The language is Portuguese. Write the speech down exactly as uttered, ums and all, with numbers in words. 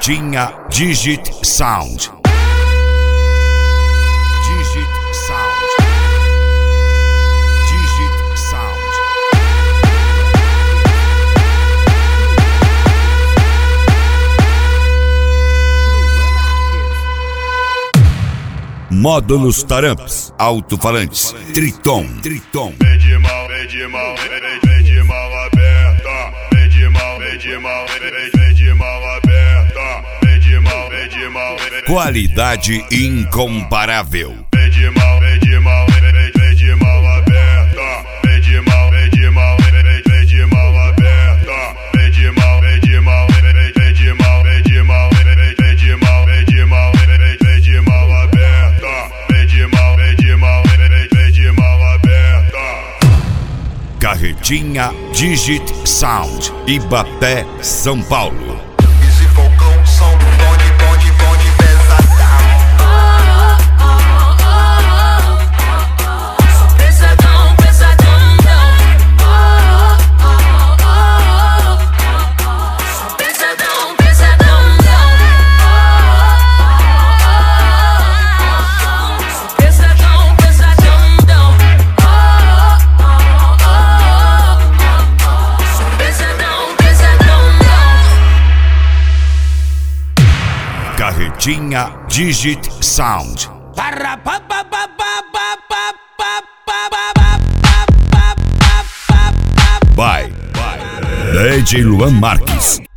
Carretinha Digit Sound. Digit Sound. Digit Sound. Módulos Taramps, alto-falantes, Triton, Triton. Vem de mal, vem de mal, vem de mal aberta. Vem de mal, vem de mal, vem de mal aberta. Vem de mal, vem de mal, Qualidade incomparável. vem de mal, vem de mal, vem de mal aberta. Vem de mal, vem de mal, vem de mal aberta. Vem de mal, vem de mal, vem de mal, vem de mal, vem de mal, vem de mal, vem de mal aberta. Vem de mal, vem de mal, vem de mal aberta. Carretinha Digit Sound, Ibapé, São Paulo. Esse Falcão, som do bonde, bonde, bonde pesadão. Sou pesadão, pesadão, não. Sou pesadão, pesadão, não. Sou pesadão, pesadão, não. Sou pesadão, pesadão, não. Carretinha Digit Sound. By D J Luan Marques.